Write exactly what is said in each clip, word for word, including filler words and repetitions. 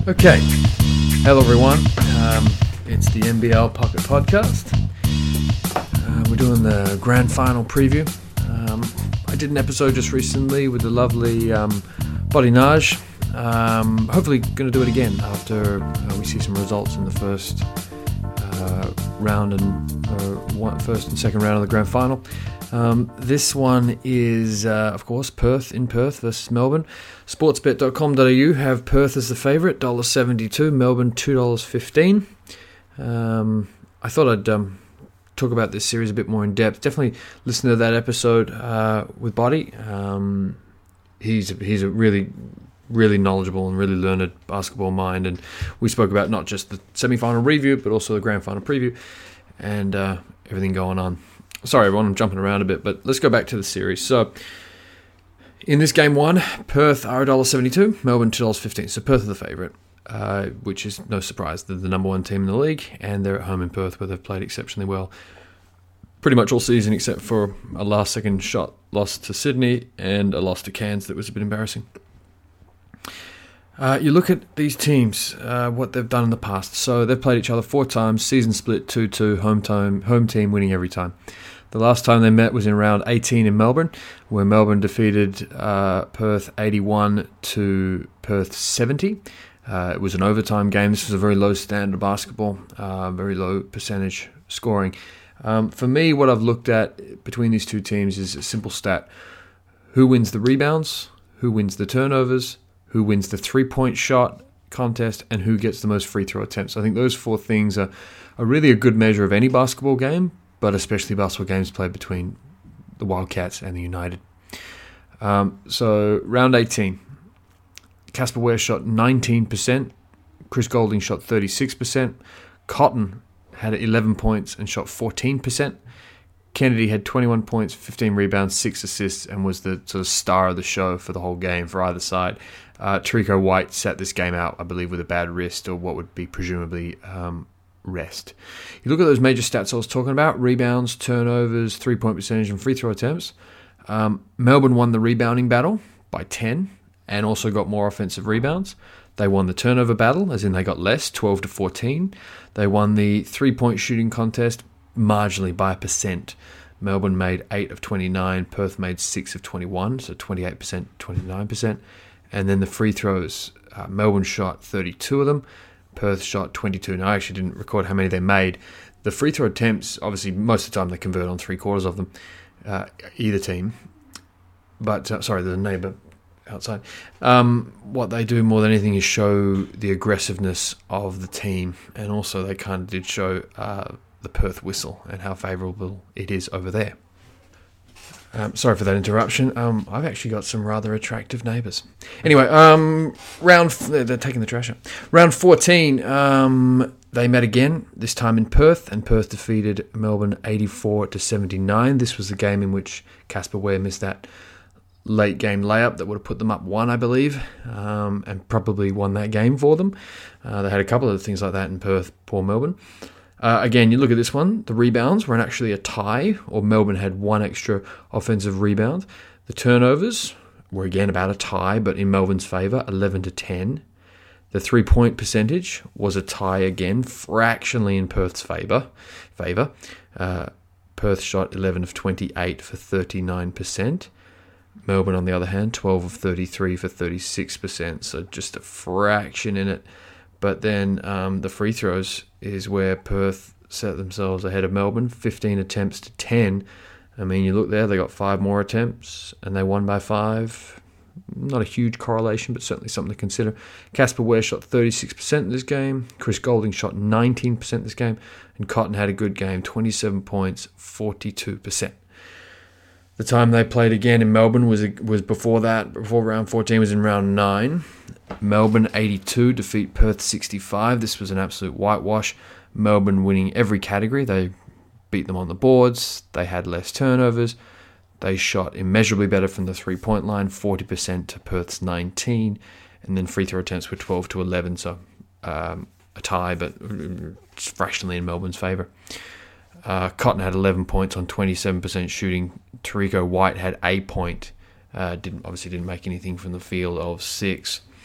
Okay, hello everyone. Um, it's the N B L Pocket Podcast. Uh, we're doing the grand final preview. Um, I did an episode just recently with the lovely um, Body Naj. Um, hopefully going to do it again after uh, we see some results in the first uh, round and uh, one, first and second round of the grand final. Um, this one is, uh, of course, Perth in Perth versus Melbourne. sportsbet dot com dot a u have Perth as the favourite, one dollar seventy-two, Melbourne two dollars fifteen. Um, I thought I'd um, talk about this series a bit more in depth. Definitely listen to that episode uh, with Body. Um, he's, he's a really, really knowledgeable and really learned basketball mind, and we spoke about not just the semi-final review, but also the grand final preview and uh, everything going on. Sorry, everyone, I'm jumping around a bit, but let's go back to the series. So, in this game one, Perth are one dollar seventy-two, Melbourne two dollars fifteen. So, Perth are the favourite, uh, which is no surprise. They're the number one team in the league, and they're at home in Perth, where they've played exceptionally well pretty much all season, except for a last-second shot loss to Sydney and a loss to Cairns that was a bit embarrassing. Uh, you look at these teams, uh, what they've done in the past. So, they've played each other four times, season split two two, home team, home team winning every time. The last time they met was in round eighteen in Melbourne, where Melbourne defeated uh, Perth eighty-one to Perth seventy. Uh, it was an overtime game. This was a very low standard of basketball, uh, very low percentage scoring. Um, for me, what I've looked at between these two teams is a simple stat. Who wins the rebounds? Who wins the turnovers? Who wins the three-point shot contest? And who gets the most free throw attempts? I think those four things are, are really a good measure of any basketball game, but especially basketball games played between the Wildcats and the United. Um, so, round eighteen. Casper Ware shot nineteen percent. Chris Goulding shot thirty-six percent. Cotton had eleven points and shot fourteen percent. Kennedy had twenty-one points, fifteen rebounds, six assists, and was the sort of star of the show for the whole game for either side. Uh, Terrico White sat this game out, I believe, with a bad wrist or what would be presumably um, rest. You look at those major stats I was talking about, rebounds, turnovers, three-point percentage, and free throw attempts. Um, Melbourne won the rebounding battle by ten and also got more offensive rebounds. They won the turnover battle, as in they got less, twelve to fourteen. They won the three-point shooting contest marginally by a percent. Melbourne made eight of twenty-nine, Perth made six of twenty-one, so twenty-eight percent, twenty-nine percent. And then the free throws, uh, Melbourne shot thirty-two of them, Perth shot twenty-two. Now, I actually didn't record how many they made. The free throw attempts, obviously, most of the time they convert on three quarters of them, uh, either team. But, uh, sorry, there's a neighbour outside. Um, what they do more than anything is show the aggressiveness of the team. And also they kind of did show uh, the Perth whistle and how favourable it is over there. Um, sorry for that interruption. Um, I've actually got some rather attractive neighbours. Anyway, um, round f- they're taking the trash out. Round fourteen, um, they met again. This time in Perth, and Perth defeated Melbourne eighty-four to seventy-nine. This was the game in which Casper Ware missed that late game layup that would have put them up one, I believe, um, and probably won that game for them. Uh, they had a couple of things like that in Perth. Poor Melbourne. Uh, again, you look at this one, the rebounds were actually a tie, or Melbourne had one extra offensive rebound. The turnovers were again about a tie, but in Melbourne's favour, eleven to ten. The three-point percentage was a tie again, fractionally in Perth's favour. Favour. Uh, Perth shot eleven of twenty-eight for thirty-nine percent. Melbourne, on the other hand, twelve of thirty-three for thirty-six percent, so just a fraction in it. But then um, the free throws is where Perth set themselves ahead of Melbourne, fifteen attempts to ten. I mean, you look there, they got five more attempts, and they won by five. Not a huge correlation, but certainly something to consider. Casper Ware shot thirty-six percent in this game. Chris Goulding shot nineteen percent this game. And Cotton had a good game, twenty-seven points, forty-two percent. The time they played again in Melbourne was was before that, before round fourteen, was in round nine. Melbourne eighty-two, defeat Perth sixty-five. This was an absolute whitewash. Melbourne winning every category. They beat them on the boards. They had less turnovers. They shot immeasurably better from the three-point line, forty percent to Perth's nineteen. And then free throw attempts were twelve to eleven, so um, a tie, but fractionally in Melbourne's favour. Uh, Cotton had eleven points on twenty-seven percent shooting. Terrico White had a point. Uh, didn't obviously didn't make anything from the field of six.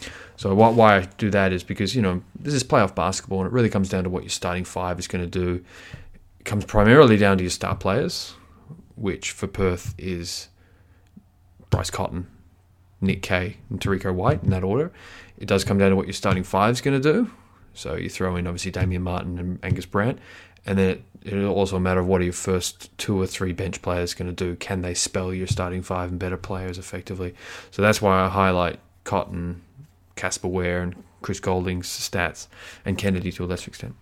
So why, why I do that is because, you know, this is playoff basketball, and it really comes down to what your starting five is going to do. It comes primarily down to your star players, which for Perth is Bryce Cotton, Nick Kay, and Tariko White in that order. It does come down to what your starting five is going to do. So you throw in, obviously, Damian Martin and Angus Brandt. And then it, it'll also matter of what are your first two or three bench players going to do. Can they spell your starting five and better players effectively? So that's why I highlight Cotton, Casper Ware, and Chris Golding's stats, and Kennedy to a lesser extent.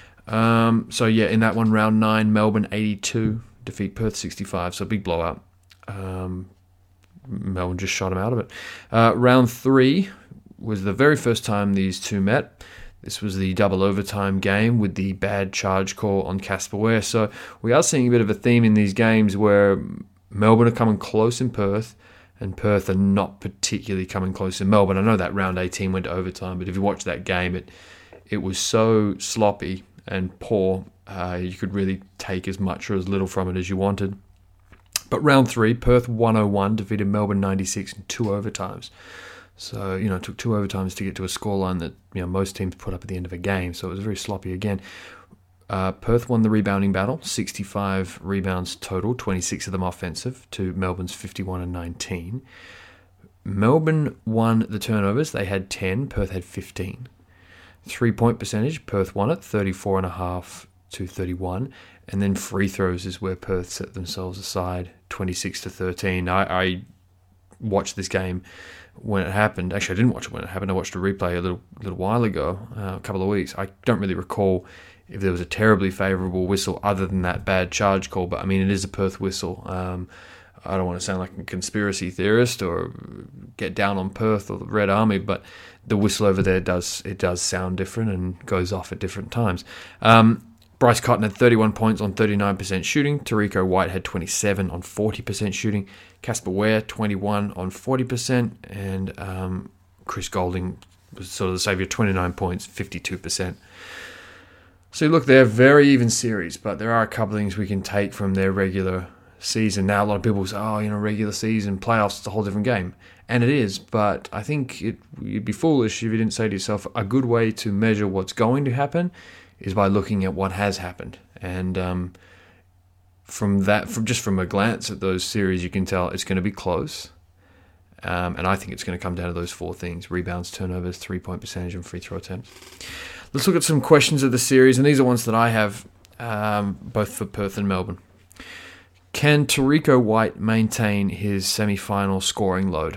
Um, so yeah, in that one, round nine, Melbourne eighty-two, defeat Perth sixty-five, so big blowout. Um, Melbourne just shot them out of it. Uh, round three was the very first time these two met. This was the double overtime game with the bad charge call on Casper Ware. So we are seeing a bit of a theme in these games where Melbourne are coming close in Perth, and Perth are not particularly coming close in Melbourne. I know that round eighteen went to overtime, but if you watch that game, it it was so sloppy and poor, uh, you could really take as much or as little from it as you wanted. But round three, Perth one oh one defeated Melbourne ninety-six in two overtimes. So, you know, it took two overtimes to get to a scoreline that, you know, most teams put up at the end of a game. So it was very sloppy again. Uh, Perth won the rebounding battle, sixty-five rebounds total, twenty-six of them offensive, to Melbourne's fifty-one and nineteen. Melbourne won the turnovers. They had ten, Perth had fifteen. Three-point percentage, Perth won it, thirty-four point five to thirty-one. And then free throws is where Perth set themselves aside, twenty-six to thirteen. I, I watched this game when it happened. Actually, I didn't watch it when it happened. I watched a replay a little little while ago, uh, a couple of weeks. I don't really recall if there was a terribly favourable whistle other than that bad charge call, but I mean, it is a Perth whistle. Um, I don't want to sound like a conspiracy theorist or get down on Perth or the Red Army, but the whistle over there does it does sound different and goes off at different times. Um, Bryce Cotton had thirty-one points on thirty-nine percent shooting. Tariko White had twenty-seven on forty percent shooting. Casper Ware, twenty-one on forty percent. And um, Chris Golding was sort of the saviour, twenty-nine points, fifty-two percent. So look, they're a very even series, but there are a couple of things we can take from their regular season. Now, a lot of people say, oh, you know, regular season, playoffs, it's a whole different game. And it is, but I think it, you'd be foolish if you didn't say to yourself, a good way to measure what's going to happen is by looking at what has happened. And um, from that, from just from a glance at those series, you can tell it's going to be close. Um, and I think it's going to come down to those four things: rebounds, turnovers, three-point percentage, and free throw attempts. Let's look at some questions of the series, and these are ones that I have um, both for Perth and Melbourne. Can Tariko White maintain his semi-final scoring load?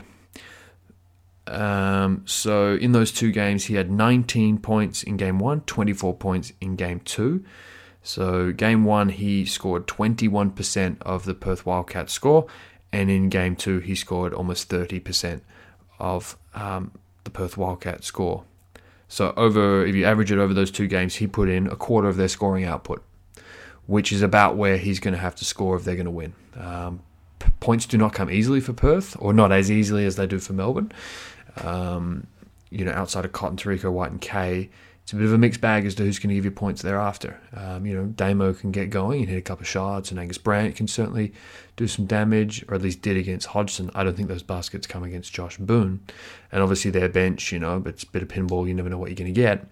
Um, so in those two games, he had nineteen points in game one, twenty-four points in game two. So game one, he scored twenty-one percent of the Perth Wildcats score, and in game two, he scored almost thirty percent of um, the Perth Wildcats score. So over, if you average it over those two games, he put in a quarter of their scoring output, which is about where he's going to have to score if they're going to win. Um, p- points do not come easily for Perth, or not as easily as they do for Melbourne. Um, you know, outside of Cotton, Tariko White, and Kay, it's a bit of a mixed bag as to who's going to give you points thereafter. Um, you know, Damo can get going and hit a couple of shots, and Angus Brandt can certainly do some damage, or at least did against Hodgson. I don't think those baskets come against Josh Boone. And obviously their bench, you know, but it's a bit of pinball, you never know what you're going to get.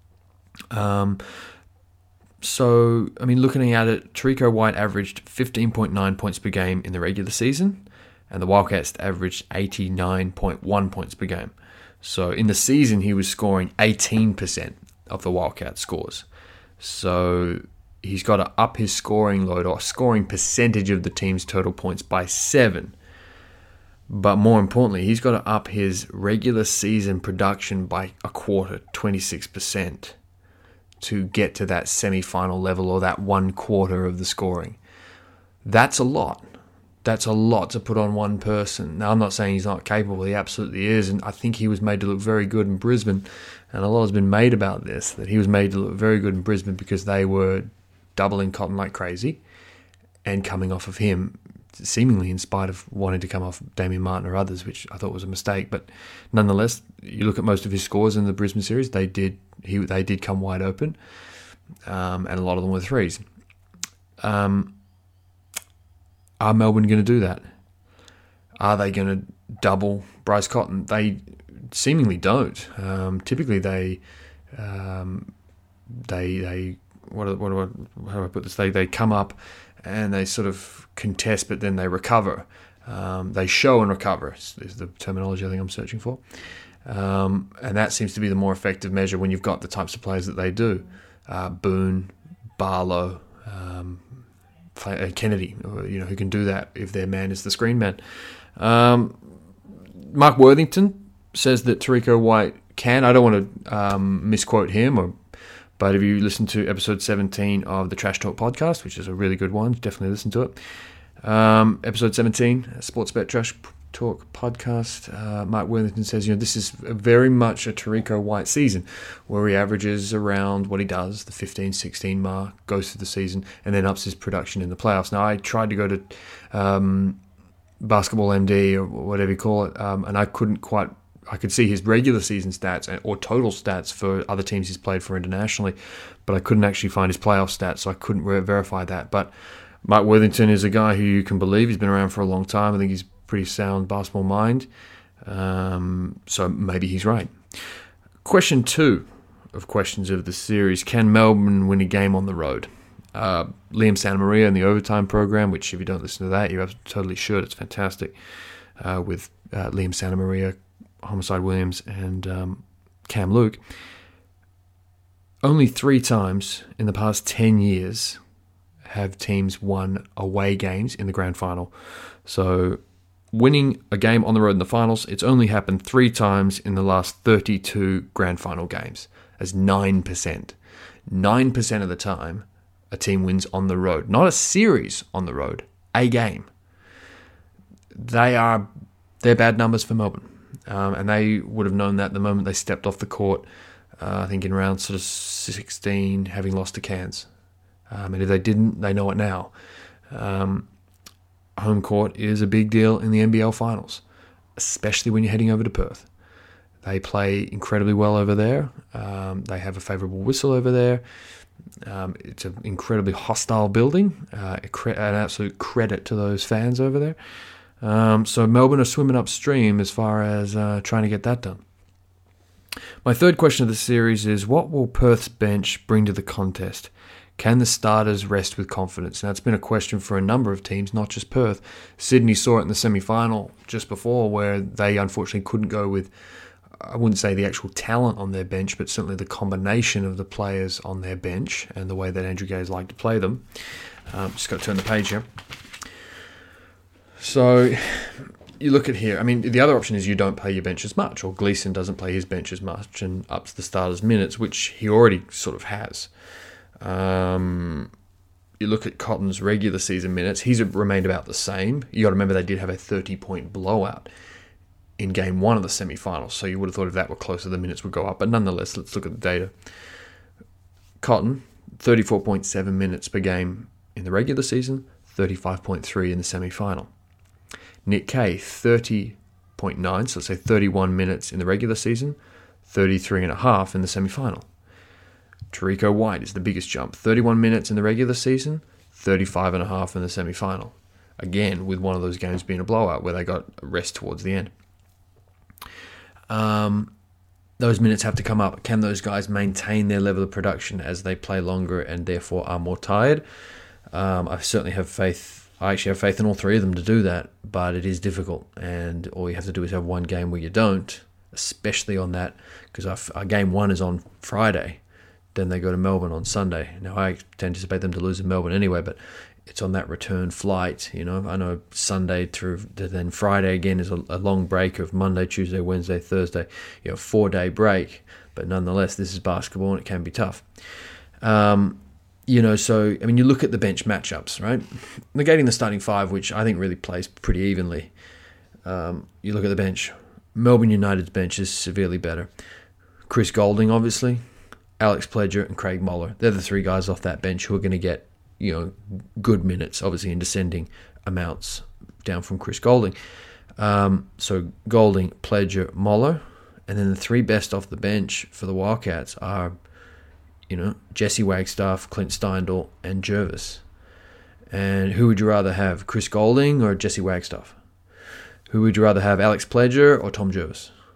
Um, so, I mean, looking at it, Tariko White averaged fifteen point nine points per game in the regular season, and the Wildcats averaged eighty-nine point one points per game. So in the season, he was scoring eighteen percent of the Wildcats scores. So he's got to up his scoring load, or scoring percentage of the team's total points, by seven. But more importantly, he's got to up his regular season production by a quarter, twenty-six percent, to get to that semi-final level, or that one quarter of the scoring. That's a lot. That's a lot to put on one person. Now, I'm not saying he's not capable. He absolutely is. And I think he was made to look very good in Brisbane. And a lot has been made about this, that he was made to look very good in Brisbane because they were doubling Cotton like crazy and coming off of him, seemingly in spite of wanting to come off Damian Martin or others, which I thought was a mistake. But nonetheless, you look at most of his scores in the Brisbane series, they did he they did come wide open, um, and a lot of them were threes. Um, are Melbourne going to do that? Are they going to double Bryce Cotton? They seemingly don't. Um, typically, they um, they they what do, what do I, how do I put this? They they come up and they sort of contest, but then they recover. Um, they show and recover is, is the terminology I think I'm searching for, um, and that seems to be the more effective measure when you've got the types of players that they do. Uh, Boone, Barlow, um, Kennedy, you know, who can do that if their man is the screen man. Um, Mark Worthington says that Tariko White can. I don't want to um, misquote him, or, but if you listen to episode seventeen of the Trash Talk podcast, which is a really good one, definitely listen to it. Um, episode seventeen, Sportsbet Trash Talk podcast, uh, Mark Worthington says, you know, this is very much a Tariko White season where he averages around what he does, the fifteen, sixteen mark, goes through the season, and then ups his production in the playoffs. Now, I tried to go to um, Basketball M D or whatever you call it, um, and I couldn't quite, I could see his regular season stats or total stats for other teams he's played for internationally, but I couldn't actually find his playoff stats, so I couldn't re- verify that. But Mark Worthington is a guy who you can believe. He's been around for a long time. I think he's pretty sound basketball mind. Um, so maybe he's right. Question two of questions of the series. Can Melbourne win a game on the road? Uh, Liam Santamaria in the overtime program, which if you don't listen to that, you totally should. It's fantastic. Uh, with uh, Liam Santamaria, Homicide Williams, and um, Cam Luke. Only three times in the past ten years have teams won away games in the grand final. So winning a game on the road in the finals, it's only happened three times in the last thirty-two grand final games. That's nine percent. nine percent of the time, a team wins on the road. Not a series on the road, a game. They are, they're bad numbers for Melbourne. Um, and they would have known that the moment they stepped off the court, uh, I think in round sort of sixteen, having lost to Cairns. Um, and if they didn't, they know it now. Um, home court is a big deal in the N B L finals, especially when you're heading over to Perth. They play incredibly well over there. Um, they have a favourable whistle over there. Um, it's an incredibly hostile building. Uh, an absolute credit to those fans over there. Um, so Melbourne are swimming upstream as far as uh, trying to get that done. My third question of the series is, what will Perth's bench bring to the contest? Can the starters rest with confidence? Now, it's been a question for a number of teams, not just Perth. Sydney saw it in the semi-final just before, where they unfortunately couldn't go with, I wouldn't say the actual talent on their bench, but certainly the combination of the players on their bench and the way that Andrew Gaze liked to play them. Um, just got to turn the page here. So you look at here. I mean, the other option is you don't play your bench as much, or Gleeson doesn't play his bench as much and ups the starters' minutes, which he already sort of has. Um, you look at Cotton's regular season minutes, he's remained about the same. You got to remember they did have a thirty-point blowout in game one of the semi-finals, so you would have thought if that were closer, the minutes would go up. But nonetheless, let's look at the data. Cotton, thirty-four point seven minutes per game in the regular season, thirty-five point three in the semi-final. Nick Kay, thirty point nine, so let's say thirty-one minutes in the regular season, thirty-three and a half in the semi-final. Tariko White is the biggest jump, thirty-one minutes in the regular season, thirty-five and a half in the semi-final. Again, with one of those games being a blowout where they got a rest towards the end. Um, those minutes have to come up. Can those guys maintain their level of production as they play longer and therefore are more tired? Um, I certainly have faith. I actually have faith in all three of them to do that, but it is difficult, and all you have to do is have one game where you don't, especially on that, because our game one is on Friday, then they go to Melbourne on Sunday. Now, I anticipate them to lose in Melbourne anyway, but it's on that return flight, you know. I know Sunday through to then Friday again is a, a long break of Monday, Tuesday, Wednesday, Thursday, you know, four-day break, but nonetheless, this is basketball and it can be tough. Um, You know, so, I mean, you look at the bench matchups, right? Negating the starting five, which I think really plays pretty evenly. Um, you look at the bench. Melbourne United's bench is severely better. Chris Goulding, obviously. Alex Pledger and Craig Moller. They're the three guys off that bench who are going to get, you know, good minutes, obviously in descending amounts down from Chris Goulding. Um, so Goulding, Pledger, Moller. And then the three best off the bench for the Wildcats are, you know, Jesse Wagstaff, Clint Steindl, and Jervis. And who would you rather have, Chris Goulding or Jesse Wagstaff? Who would you rather have, Alex Pledger or Tom Jervis?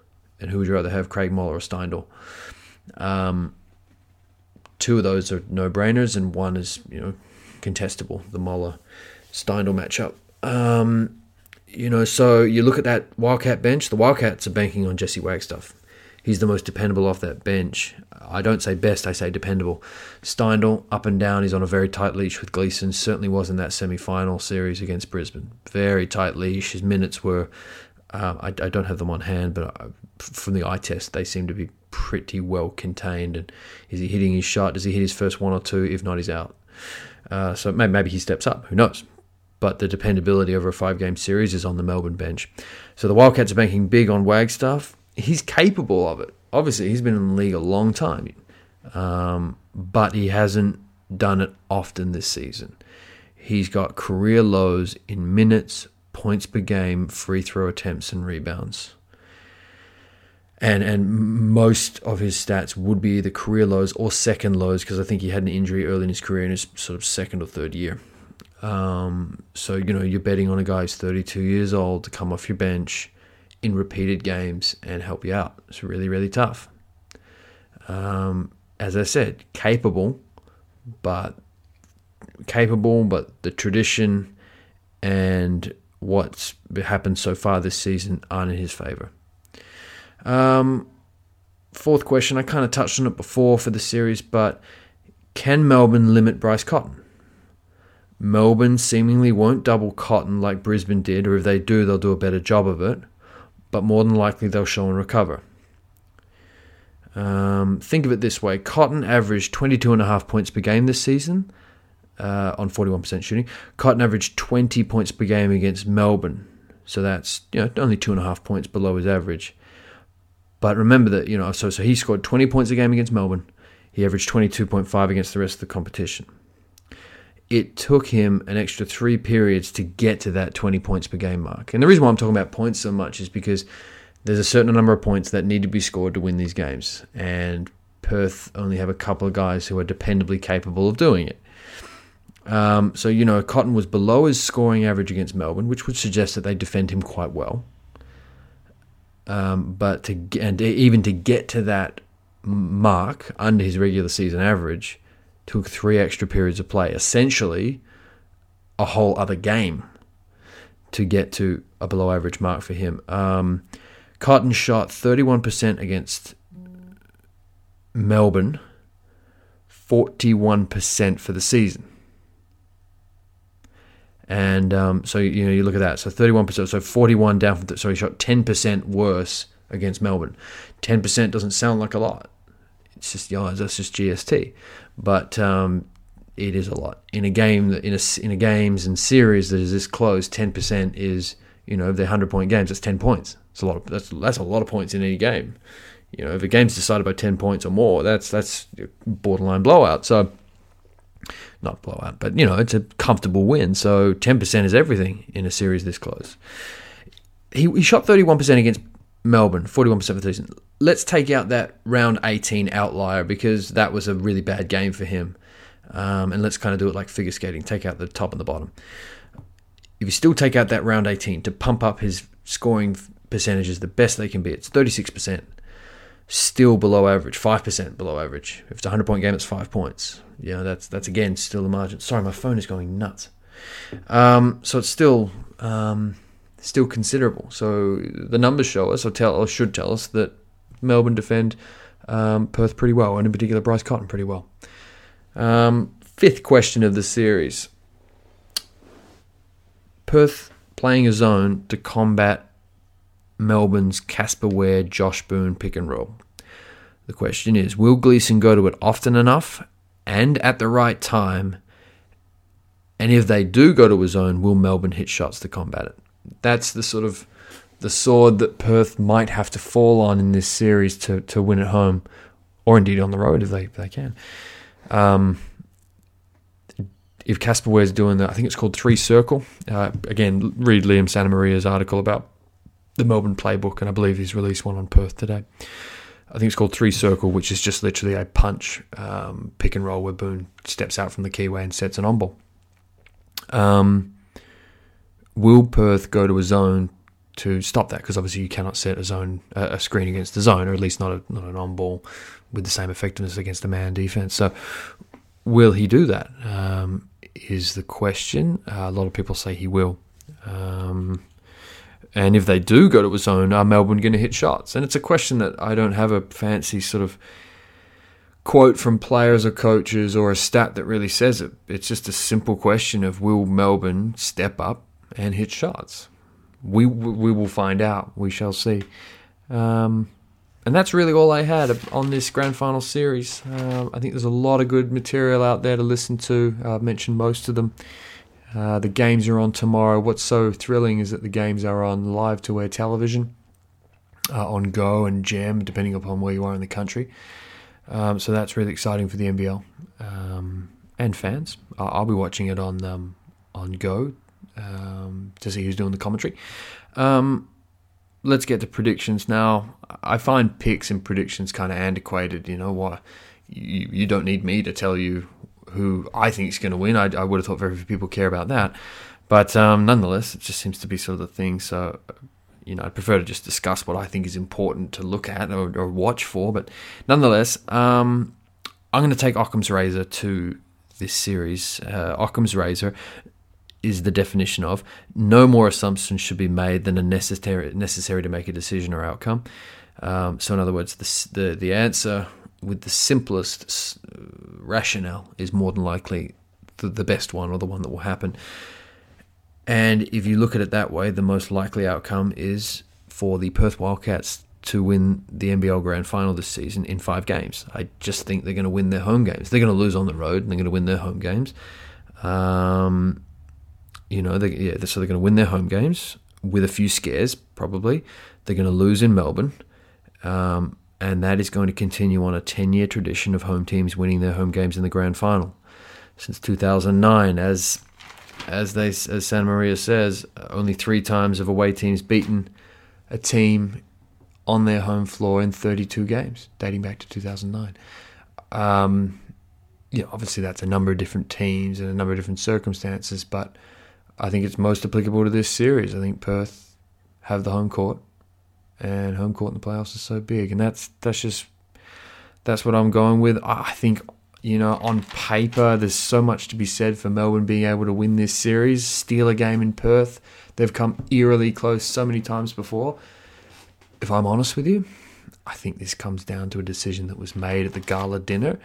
And who would you rather have, Craig Moller or Steindl? Um, two of those are no-brainers, and one is, you know, contestable, the Moller-Steindl matchup. Um, you know, so you look at that Wildcat bench. The Wildcats are banking on Jesse Wagstaff. He's the most dependable off that bench. I don't say best, I say dependable. Steindl, up and down, he's on a very tight leash with Gleeson. Certainly was in that semi-final series against Brisbane. Very tight leash. His minutes were, uh, I, I don't have them on hand, but I, from the eye test, they seem to be pretty well contained. And is he hitting his shot? Does he hit his first one or two? If not, he's out. Uh, so maybe, maybe he steps up. Who knows? But the dependability over a five-game series is on the Melbourne bench. So the Wildcats are banking big on Wagstaff. He's capable of it. Obviously, he's been in the league a long time, um, but he hasn't done it often this season. He's got career lows in minutes, points per game, free throw attempts, and rebounds. And and most of his stats would be either career lows or second lows, because I think he had an injury early in his career in his sort of second or third year. Um, so, you know, you're betting on a guy who's thirty-two years old to come off your bench in repeated games and help you out. It's really, really tough. Um, as I said, capable, but capable, but the tradition and what's happened so far this season aren't in his favour. Um, fourth question, I kind of touched on it before for the series, but can Melbourne limit Bryce Cotton? Melbourne seemingly won't double Cotton like Brisbane did, or if they do, they'll do a better job of it. But more than likely they'll show and recover. Um, think of it this way. Cotton averaged twenty-two point five points per game this season uh, on forty-one percent shooting. Cotton averaged twenty points per game against Melbourne. So that's, you know, only two point five points below his average. But remember that, you know, so, so he scored twenty points a game against Melbourne. He averaged twenty-two point five against the rest of the competition. It took him an extra three periods to get to that twenty points per game mark. And the reason why I'm talking about points so much is because there's a certain number of points that need to be scored to win these games. And Perth only have a couple of guys who are dependably capable of doing it. Um, so, you know, Cotton was below his scoring average against Melbourne, which would suggest that they defend him quite well. Um, but to and even to get to that mark under his regular season average took three extra periods of play, essentially a whole other game to get to a below average mark for him. Um, Cotton shot thirty-one percent against Melbourne, forty-one percent for the season. And um, so, you know, you look at that. So thirty-one percent, so forty-one down from, th- so he shot ten percent worse against Melbourne. ten percent doesn't sound like a lot. It's just, you know, that's just G S T. But um, it is a lot. In a game, that in a, in a games and series that is this close, ten percent is, you know, if they're one hundred-point games, that's ten points. It's a lot of, that's, that's a lot of points in any game. You know, if a game's decided by ten points or more, that's that's borderline blowout. So, not blowout, but, you know, it's a comfortable win. So ten percent is everything in a series this close. He, he shot thirty-one percent against Melbourne, forty-one percent for the season. Let's take out that round eighteen outlier because that was a really bad game for him. Um, and let's kind of do it like figure skating, take out the top and the bottom. If you still take out that round eighteen to pump up his scoring percentages the best they can be, it's thirty-six percent. Still below average, five percent below average. If it's a hundred-point game, it's five points. You know, that's, that's again, still a margin. Sorry, my phone is going nuts. Um, so it's still... Um, still considerable. So the numbers show us, or tell, or should tell us, that Melbourne defend um, Perth pretty well, and in particular Bryce Cotton pretty well. Um, fifth question of the series. Perth playing a zone to combat Melbourne's Casper Ware, Josh Boone pick and roll. The question is, will Gleeson go to it often enough and at the right time? And if they do go to a zone, will Melbourne hit shots to combat it? That's the sort of the sword that Perth might have to fall on in this series to, to win at home, or indeed on the road if they if they can. Um, if Casper Ware's doing that, I think it's called Three Circle. Uh, again, read Liam Santamaria's article about the Melbourne playbook, and I believe he's released one on Perth today. I think it's called Three Circle, which is just literally a punch um, pick and roll where Boone steps out from the keyway and sets an on-ball. Um, will Perth go to a zone to stop that, because obviously you cannot set a zone a screen against the zone, or at least not a, not an on ball with the same effectiveness against a man defense. So will he do that? Um, is the question. Uh, a lot of people say he will. Um, and if they do go to a zone, are Melbourne going to hit shots? And it's a question that I don't have a fancy sort of quote from players or coaches or a stat that really says it. It's just a simple question of, will Melbourne step up and hit shots? We we will find out. We shall see. Um, and that's really all I had on this grand final series. Um, I think there's a lot of good material out there to listen to. I've mentioned most of them. Uh, the games are on tomorrow. What's so thrilling is that the games are on live to air television, uh, on Go and Gem, depending upon where you are in the country. Um, so that's really exciting for the N B L um, and fans. I'll, I'll be watching it on um, on Go um, to see who's doing the commentary. Um, let's get to predictions now. I find picks and predictions kind of antiquated. You know why? You, you don't need me to tell you who I think is going to win. I, I would have thought very few people care about that. But um, nonetheless, it just seems to be sort of the thing. So, you know, I'd prefer to just discuss what I think is important to look at or, or watch for. But nonetheless, um, I'm going to take Occam's razor to this series. Uh, Occam's razor is the definition of no more assumptions should be made than are necessary necessary to make a decision or outcome. Um, so in other words, the, the, the answer with the simplest rationale is more than likely the, the best one, or the one that will happen. And if you look at it that way, the most likely outcome is for the Perth Wildcats to win the N B L Grand Final this season in five games. I just think they're going to win their home games. They're going to lose on the road, and they're going to win their home games. Um, you know, they, yeah, so they're going to win their home games with a few scares, probably. They're going to lose in Melbourne. Um, and that is going to continue on a ten-year tradition of home teams winning their home games in the Grand Final. Since two thousand nine, as as they as Santa Maria says, only three times have away teams beaten a team on their home floor in thirty-two games, dating back to two thousand nine. Um, yeah, obviously that's a number of different teams and a number of different circumstances, but I think it's most applicable to this series. I think Perth have the home court, and home court in the playoffs is so big, and that's that's just that's what I'm going with. I think, you know, on paper, there's so much to be said for Melbourne being able to win this series, steal a game in Perth. They've come eerily close so many times before. If I'm honest with you, I think this comes down to a decision that was made at the gala dinner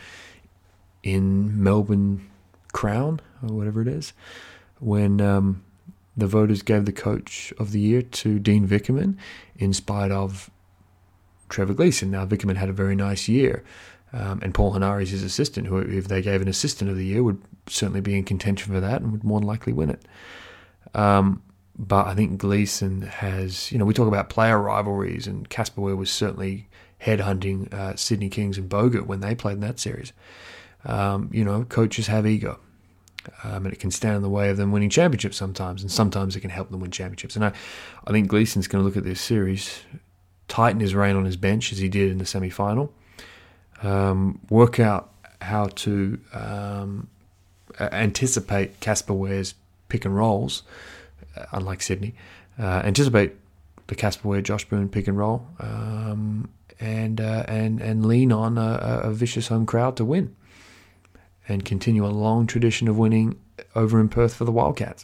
in Melbourne Crown, or whatever it is, when um, the voters gave the coach of the year to Dean Vickerman in spite of Trevor Gleeson. Now, Vickerman had a very nice year, um, and Paul Hanari is his assistant, who, if they gave an assistant of the year, would certainly be in contention for that and would more than likely win it. Um, but I think Gleeson has, you know, we talk about player rivalries, and Casper Ware was certainly headhunting uh, Sydney Kings and Bogut when they played in that series. Um, you know, coaches have ego. Um, and it can stand in the way of them winning championships sometimes, and sometimes it can help them win championships. And I, I think Gleeson's going to look at this series, tighten his rein on his bench as he did in the semi-final, um, work out how to um, anticipate Casper Ware's pick and rolls, uh, unlike Sydney, uh, anticipate the Casper Ware Josh Boone pick and roll, um, and uh, and and lean on a, a vicious home crowd to win, and continue a long tradition of winning over in Perth for the Wildcats.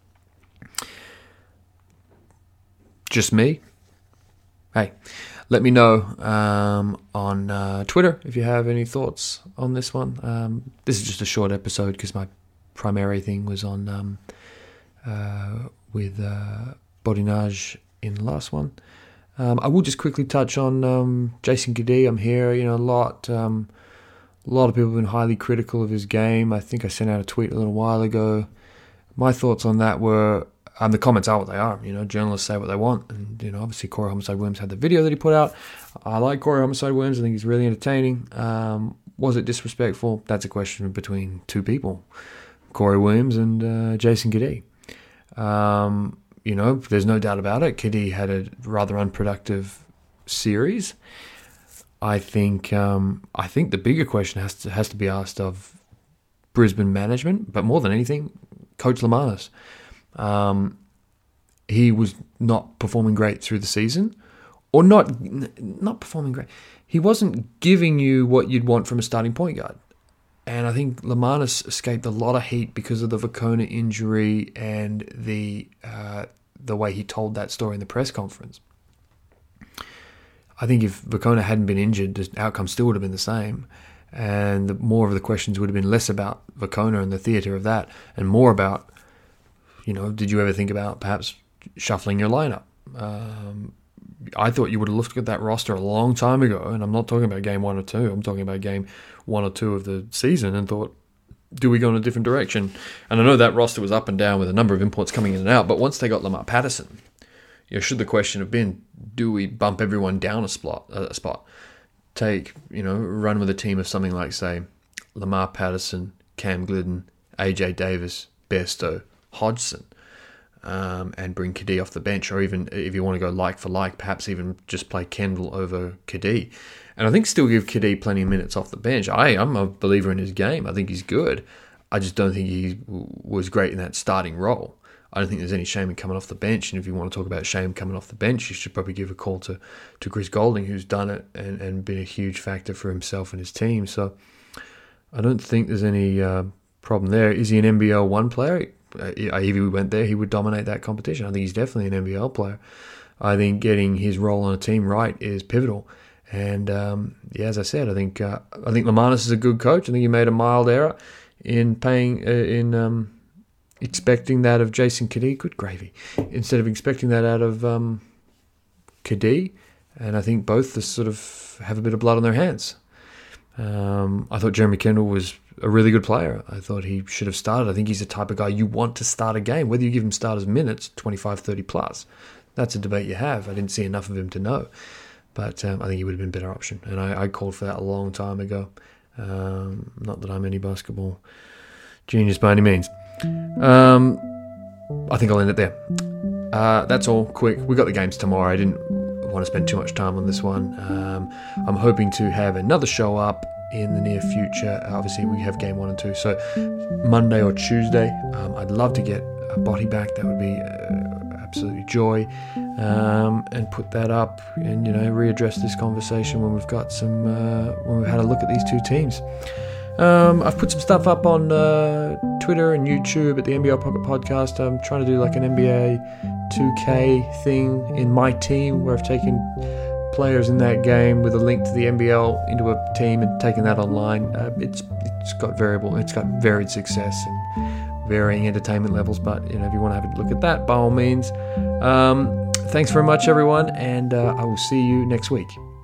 Just me? Hey, let me know um, on uh, Twitter if you have any thoughts on this one. Um, this is just a short episode because my primary thing was on um, uh, with uh, Bodinage in the last one. Um, I will just quickly touch on um, Jason Cadee. I'm here, you know, a lot... Um, A lot of people have been highly critical of his game. I think I sent out a tweet a little while ago. My thoughts on that were, um, the comments are what they are. You know, journalists say what they want. And, you know, obviously Corey Homicide Williams had the video that he put out. I like Corey Homicide Williams. I think he's really entertaining. Um, was it disrespectful? That's a question between two people, Corey Williams and uh, Jason Cadee. Um, you know, there's no doubt about it. Cadee had a rather unproductive series. I think um, I think the bigger question has to has to be asked of Brisbane management, but more than anything, Coach Lemanis. Um, he was not performing great through the season, or not not performing great. He wasn't giving you what you'd want from a starting point guard. And I think Lemanis escaped a lot of heat because of the Vukona injury and the uh, the way he told that story in the press conference. I think if Vukona hadn't been injured, the outcome still would have been the same. And the, more of the questions would have been less about Vukona and the theatre of that, and more about, you know, did you ever think about perhaps shuffling your lineup? Um, I thought you would have looked at that roster a long time ago, and I'm not talking about game one or two. I'm talking about game one or two of the season, and thought, do we go in a different direction? And I know that roster was up and down with a number of imports coming in and out, but once they got Lamar Patterson, you know, should the question have been, do we bump everyone down a spot? A spot, take, you know, run with a team of something like, say, Lamar Patterson, Cam Glidden, A J Davis, Bairstow, Hodgson, um, and bring Kadee off the bench, or even if you want to go like for like, perhaps even just play Kendall over Kadee. And I think still give Kadee plenty of minutes off the bench. I, I'm a believer in his game. I think he's good. I just don't think he was great in that starting role. I don't think there's any shame in coming off the bench. And if you want to talk about shame coming off the bench, you should probably give a call to, to Chris Golding, who's done it and, and been a huge factor for himself and his team. So I don't think there's any uh, problem there. Is he an N B L one player? Uh, if he went there, he would dominate that competition. I think he's definitely an N B L player. I think getting his role on a team right is pivotal. And um, yeah, as I said, I think uh, I think Lemanis is a good coach. I think he made a mild error in paying uh, in um, expecting that of Jason Kadee. Good gravy. Instead of expecting that out of um, Kadee, and I think both sort of have a bit of blood on their hands. Um, I thought Jeremy Kendall was a really good player. I thought he should have started. I think he's the type of guy you want to start a game, whether you give him starters minutes, twenty-five, thirty plus. That's a debate you have. I didn't see enough of him to know. But um, I think he would have been a better option. And I, I called for that a long time ago. Um, not that I'm any basketball genius by any means. Um, I think I'll end it there. Uh, that's all quick. We got the games tomorrow. I didn't want to spend too much time on this one. Um, I'm hoping to have another show up in the near future. Obviously, we have game one and two. So Monday or Tuesday. Um, I'd love to get a body back. That would be uh, absolutely joy. Um, and put that up and, you know, readdress this conversation when we've got some, uh, when we've had a look at these two teams. Um, I've put some stuff up on uh, Twitter and YouTube at the N B A Pocket Podcast. I'm trying to do like an N B A two K thing in my team where I've taken players in that game with a link to the N B L into a team and taken that online. Uh, it's it's got variable, it's got varied success and varying entertainment levels, but, you know, if you want to have a look at that, by all means. Um, Thanks very much, everyone, and uh, I will see you next week.